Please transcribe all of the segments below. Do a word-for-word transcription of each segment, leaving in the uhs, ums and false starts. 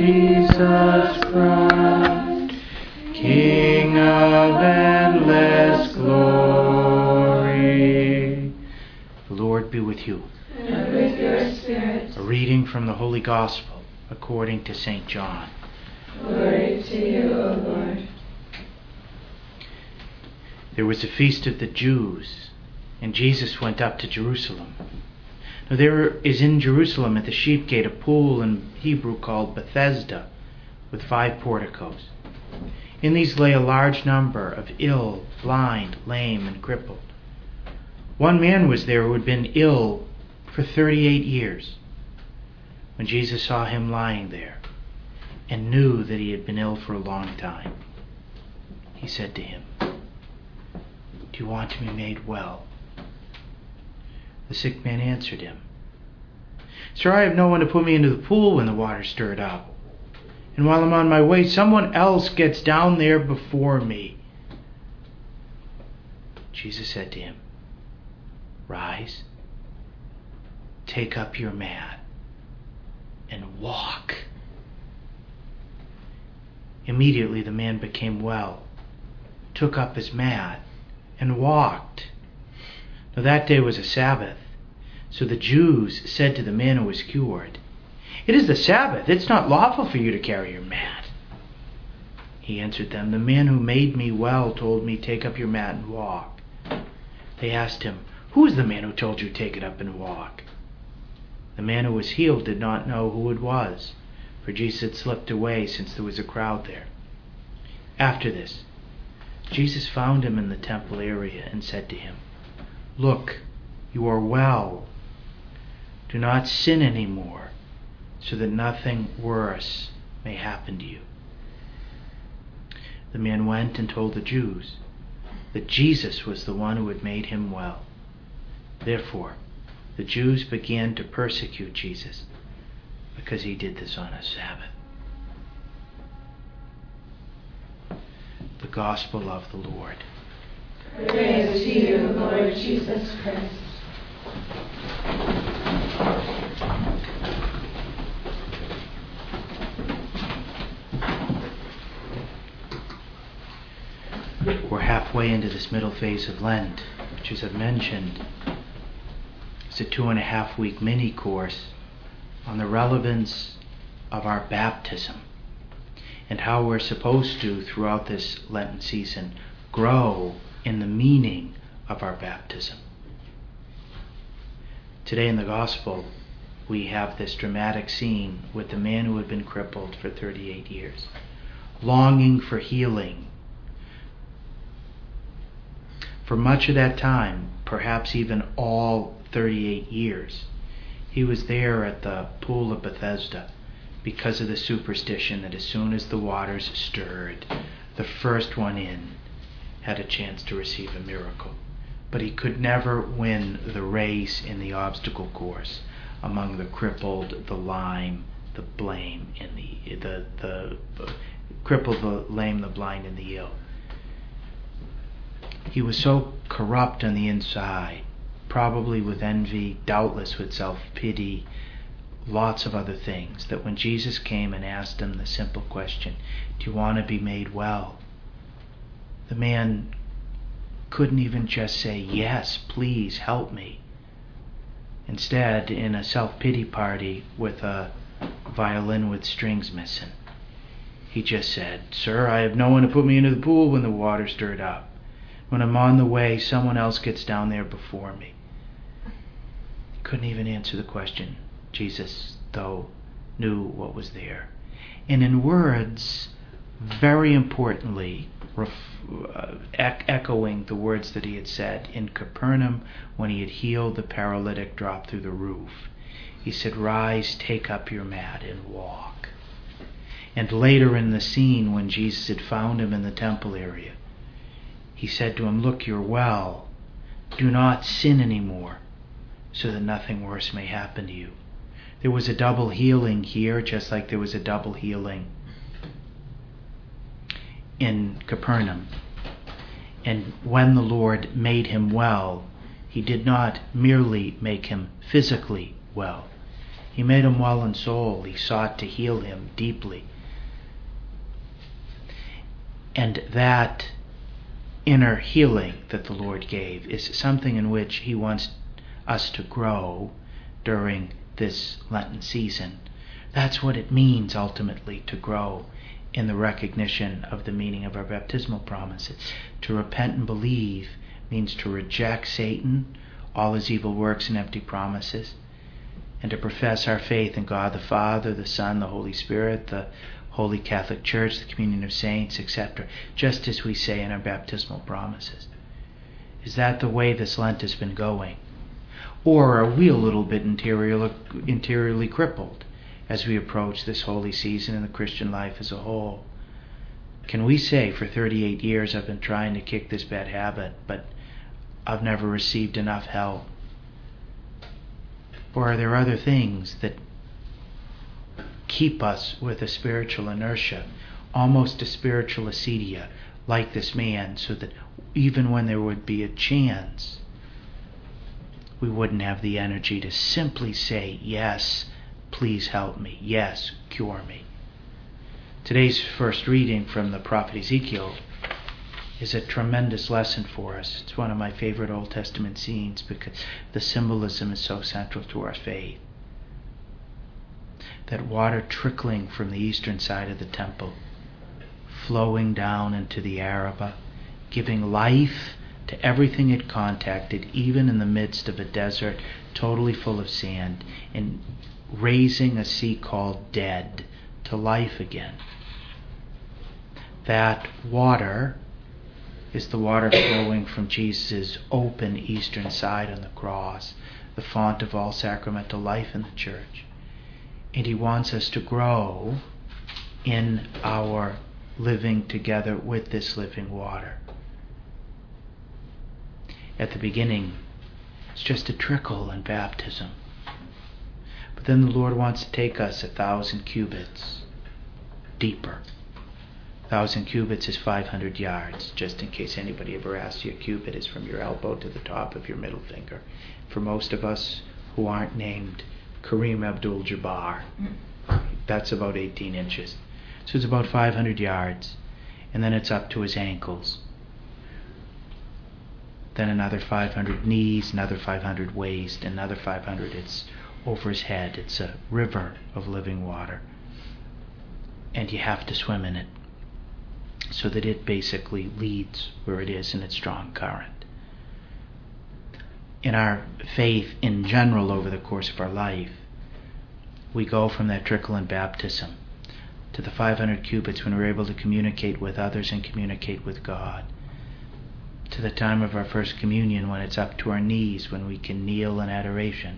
Jesus Christ, King of endless glory. The Lord be with you. And with your spirit. A reading from the Holy Gospel according to Saint John. Glory to you, O Lord. There was a feast of the Jews, and Jesus went up to Jerusalem. Now there is in Jerusalem at the sheep gate a pool in Hebrew called Bethesda, with five porticos. In these lay a large number of ill, blind, lame, and crippled. One man was there who had been ill for thirty-eight years. When Jesus saw him lying there, and knew that he had been ill for a long time, he said to him, "Do you want to be made well?" The sick man answered him, "Sir, I have no one to put me into the pool when the water stirred up. And while I'm on my way, someone else gets down there before me." Jesus said to him, "Rise, take up your mat, and walk." Immediately the man became well, took up his mat, and walked. Now that day was a Sabbath. So the Jews said to the man who was cured, "It is the Sabbath. It's not lawful for you to carry your mat." He answered them, "The man who made me well told me, 'Take up your mat and walk.'" They asked him, "Who is the man who told you, 'Take it up and walk'?" The man who was healed did not know who it was, for Jesus had slipped away since there was a crowd there. After this, Jesus found him in the temple area and said to him, "Look, you are well. Do not sin anymore, so that nothing worse may happen to you." The man went and told the Jews that Jesus was the one who had made him well. Therefore, the Jews began to persecute Jesus because he did this on a Sabbath. The Gospel of the Lord. Praise to you, Lord Jesus Christ. We're halfway into this middle phase of Lent, which, as I've mentioned, is a two and a half week mini course on the relevance of our baptism and how we're supposed to, throughout this Lenten season, grow in the meaning of our baptism. Today in the Gospel, we have this dramatic scene with the man who had been crippled for thirty-eight years, longing for healing. For much of that time, perhaps even all thirty-eight years, he was there at the pool of Bethesda because of the superstition that as soon as the waters stirred, the first one in had a chance to receive a miracle. But he could never win the race in the obstacle course among the crippled, the lame, the blame, and the the the, the crippled, the lame, the blind, and the ill. He was so corrupt on the inside, probably with envy, doubtless with self-pity, lots of other things, that when Jesus came and asked him the simple question, "Do you want to be made well?" the man couldn't even just say, "Yes, please help me." Instead, in a self-pity party with a violin with strings missing, he just said, "Sir, I have no one to put me into the pool when the water stirred up. When I'm on the way, someone else gets down there before me." He couldn't even answer the question. Jesus, though, knew what was there. And in words, very importantly, ref- uh, ec- echoing the words that he had said in Capernaum when he had healed the paralytic drop through the roof, he said, "Rise, take up your mat and walk." And later in the scene, when Jesus had found him in the temple area, he said to him, "Look, you're well. Do not sin anymore, so that nothing worse may happen to you." There was a double healing here, just like there was a double healing in Capernaum. And when the Lord made him well, he did not merely make him physically well. He made him well in soul. He sought to heal him deeply. And that inner healing that the Lord gave is something in which he wants us to grow during this Lenten season. That's what it means ultimately to grow in the recognition of the meaning of our baptismal promises. To repent and believe means to reject Satan, all his evil works and empty promises, and to profess our faith in God the Father, the Son, the Holy Spirit, the Holy Catholic Church, the communion of saints, et cetera, just as we say in our baptismal promises. Is that the way this Lent has been going? Or are we a little bit interiorly, interiorly crippled as we approach this holy season in the Christian life as a whole? Can we say, for thirty-eight years I've been trying to kick this bad habit, but I've never received enough help? Or are there other things that keep us with a spiritual inertia, almost a spiritual acedia, like this man, so that even when there would be a chance, we wouldn't have the energy to simply say, yes, please help me. Yes, cure me. Today's first reading from the prophet Ezekiel is a tremendous lesson for us. It's one of my favorite Old Testament scenes because the symbolism is so central to our faith. That water trickling from the eastern side of the temple, flowing down into the Arabah, giving life to everything it contacted, even in the midst of a desert totally full of sand, and raising a sea called dead to life again. That water is the water flowing from Jesus' open eastern side on the cross, the font of all sacramental life in the church. And he wants us to grow in our living together with this living water. At the beginning, it's just a trickle in baptism. But then the Lord wants to take us a thousand cubits deeper. A thousand cubits is five hundred yards, just in case anybody ever asks you. A cubit is from your elbow to the top of your middle finger. For most of us who aren't named Kareem Abdul-Jabbar, that's about eighteen inches. So it's about five hundred yards, and then it's up to his ankles. Then another five hundred knees, another five hundred waist, another five hundred it's over his head. It's a river of living water. And you have to swim in it so that it basically leads where it is in its strong current. In our faith in general over the course of our life, we go from that trickle in baptism to the five hundred cubits when we're able to communicate with others and communicate with God, to the time of our first communion when it's up to our knees, when we can kneel in adoration.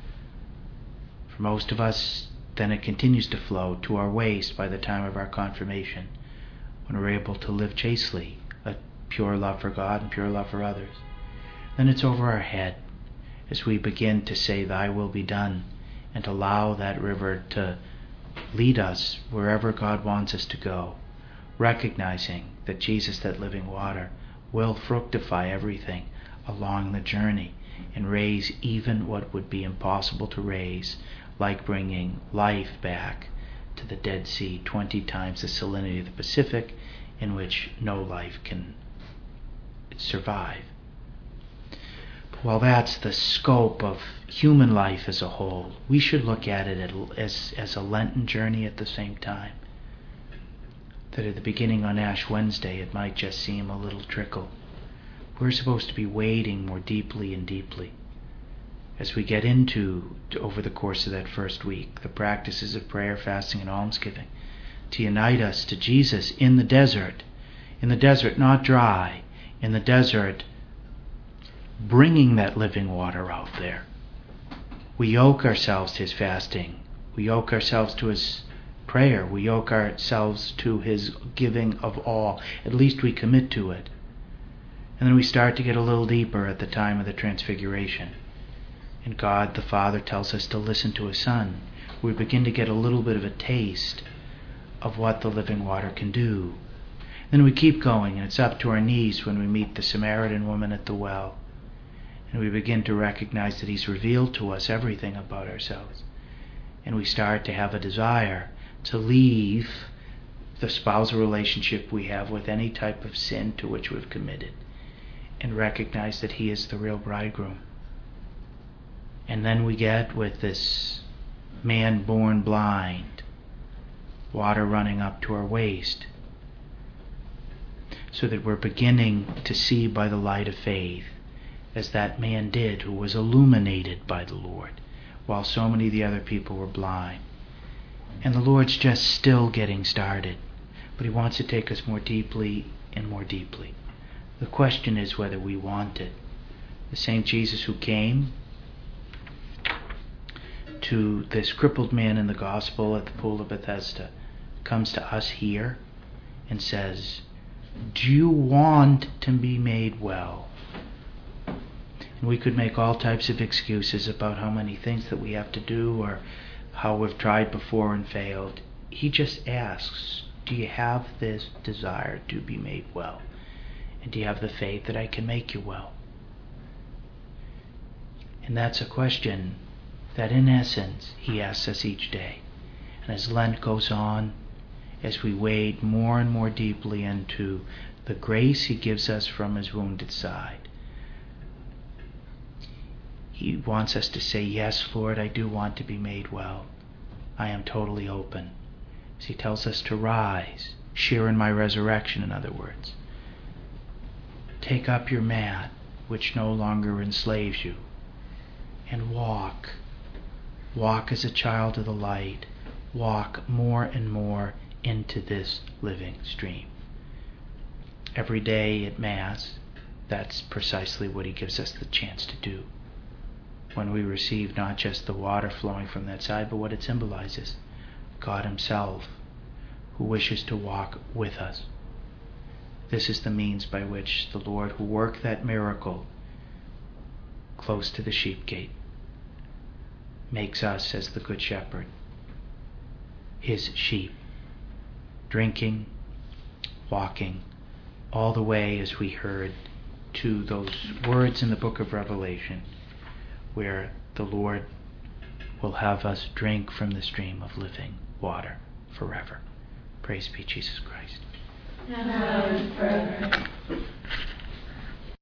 For most of us, then it continues to flow to our waist by the time of our confirmation, when we're able to live chastely, a pure love for God and pure love for others. Then it's over our head as we begin to say, Thy will be done, and allow that river to lead us wherever God wants us to go, recognizing that Jesus, that living water, will fructify everything along the journey and raise even what would be impossible to raise, like bringing life back to the Dead Sea, twenty times the salinity of the Pacific, in which no life can survive. While that's the scope of human life as a whole, we should look at it as, as a Lenten journey at the same time. That at the beginning on Ash Wednesday it might just seem a little trickle. We're supposed to be wading more deeply and deeply as we get into, to, over the course of that first week, the practices of prayer, fasting, and almsgiving, to unite us to Jesus in the desert. In the desert, not dry. In the desert, bringing that living water out there. We yoke ourselves to his fasting. We yoke ourselves to his prayer. We yoke ourselves to his giving of all. At least we commit to it. And then we start to get a little deeper at the time of the Transfiguration. And God the Father tells us to listen to his Son. We begin to get a little bit of a taste of what the living water can do. Then we keep going, and it's up to our knees when we meet the Samaritan woman at the well. And we begin to recognize that he's revealed to us everything about ourselves. and we start to have a desire to leave the spousal relationship we have with any type of sin to which we've committed and recognize that He is the real bridegroom. And then we get with this man born blind, water running up to our waist, so that we're beginning to see by the light of faith, as that man did who was illuminated by the Lord, while so many of the other people were blind. And the Lord's just still getting started, but He wants to take us more deeply and more deeply. The question is whether we want it. The same Jesus who came to this crippled man in the gospel at the pool of Bethesda comes to us here and says, do you want to be made well? And we could make all types of excuses about how many things that we have to do or how we've tried before and failed. He just asks, do you have this desire to be made well? And do you have the faith that I can make you well? And that's a question that in essence He asks us each day. And as Lent goes on, as we wade more and more deeply into the grace He gives us from His wounded side, He wants us to say, yes, Lord, I do want to be made well. I am totally open. As He tells us to rise, share in my resurrection, in other words. Take up your mat, which no longer enslaves you, and walk. Walk as a child of the light. Walk more and more into this living stream. Every day at Mass, that's precisely what He gives us the chance to do. When we receive not just the water flowing from that side, but what it symbolizes, God Himself, who wishes to walk with us. This is the means by which the Lord, who worked that miracle close to the sheep gate, makes us, as the Good Shepherd, His sheep, drinking, walking, all the way, as we heard, to those words in the book of Revelation, where the Lord will have us drink from the stream of living water forever. Praise be Jesus Christ. Now and forever.